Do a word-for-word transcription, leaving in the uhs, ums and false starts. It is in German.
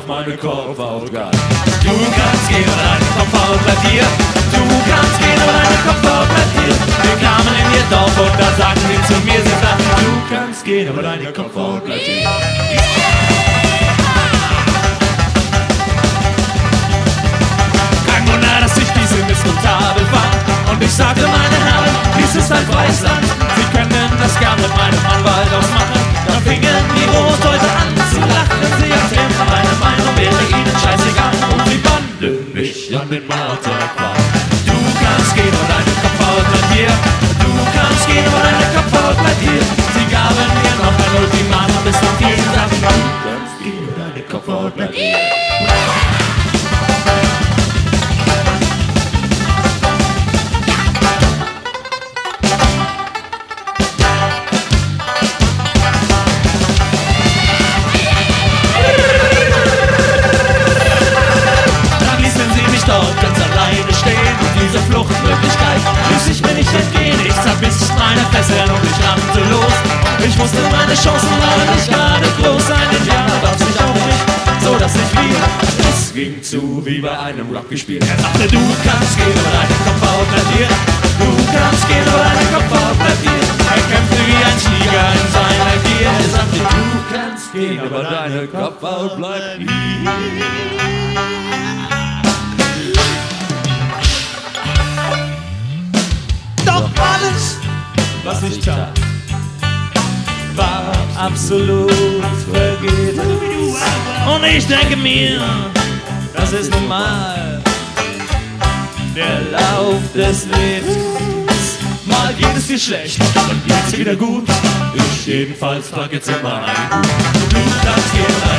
auf meine Kopfhaut geil. Du kannst gehen, aber deine Kopfhaut bleibt hier. Du kannst gehen, aber deine Kopfhaut bleibt hier. Wir kamen in ihr Dorf und da sagten sie zu mir, sie sagten, du kannst gehen, aber deine Kopfhaut bleibt hier. Kein Wunder, dass ich diese missnotabel fand. Und ich sagte, meine Herren, dies ist ein freies Land. Sie können das gern mit meinem Anwalt ausmachen. Da fingen die Rotleute an zu lachen. Sie erzählten, meine Meinung wäre ihnen scheißegal. Und sie banden mich an den Marterpfahl. Du kannst gehen, aber deine Kopfhaut bleibt hier. Du kannst gehen, aber deine Kopfhaut bleibt hier. Sie gaben mir noch ein Ultimatum bis zum vierten Tag. Du kannst gehen, aber deine Kopfhaut bleibt hier. Fluchtmöglichkeit ließ ich mir nicht entgehen. Ich zerbiss meine Fesseln und ich rannte los. Ich wusste, meine Chancen waren nicht gerade groß. Ein Indianer warf sich auf mich, so dass ich fiel. Es ging zu wie bei einem Rugby-Spiel. Er sagte, du kannst gehen, aber deine Kopfhaut bleibt hier. Du kannst gehen, aber deine Kopfhaut bleibt hier. Er kämpfte wie ein Tiger in seiner Gier. Er sagte, du kannst gehen, aber deine Kopfhaut bleibt hier. Doch alles, was ich tat, war absolut vergebens. Und ich denke mir, das ist normal, der Lauf des Lebens. Mal geht es dir schlecht, dann geht's dir wieder gut. Ich jedenfalls trag jetzt immer ein. Du kannst gehen.